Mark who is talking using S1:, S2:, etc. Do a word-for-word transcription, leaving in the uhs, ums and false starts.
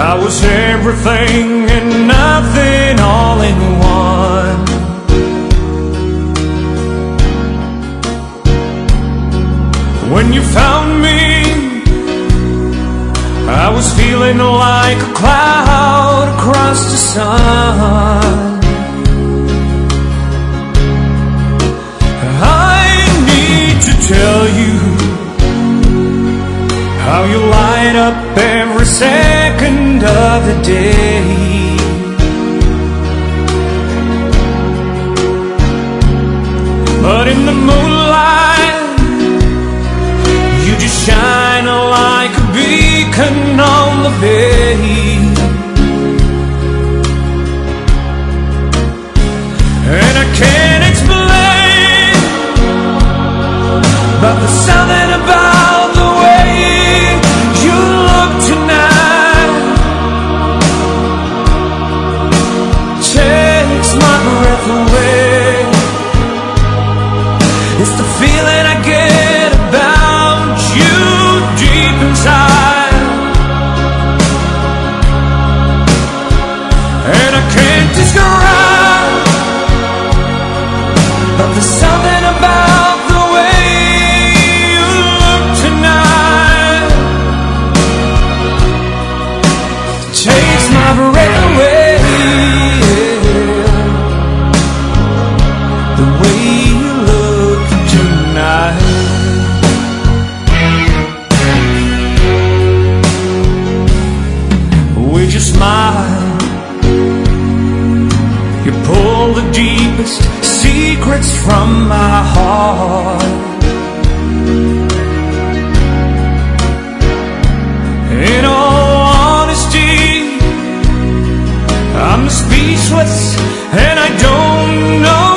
S1: I was everything and nothing all in one. When you found me, I was feeling like a cloud across the sun. I need to tell you how you light up every second of the day. But in the moonlight, you just shine like a beacon on the bay. And I can't explain, but there's something about the way you look tonight takes my breath away. It's the feeling I get about you deep inside, and I can't describe, but there's something about the way you look tonight takes my breath away. The way you look tonight. With your smile, you pull the deepest secrets from my heart. In all honesty, I'm speechless and I don't know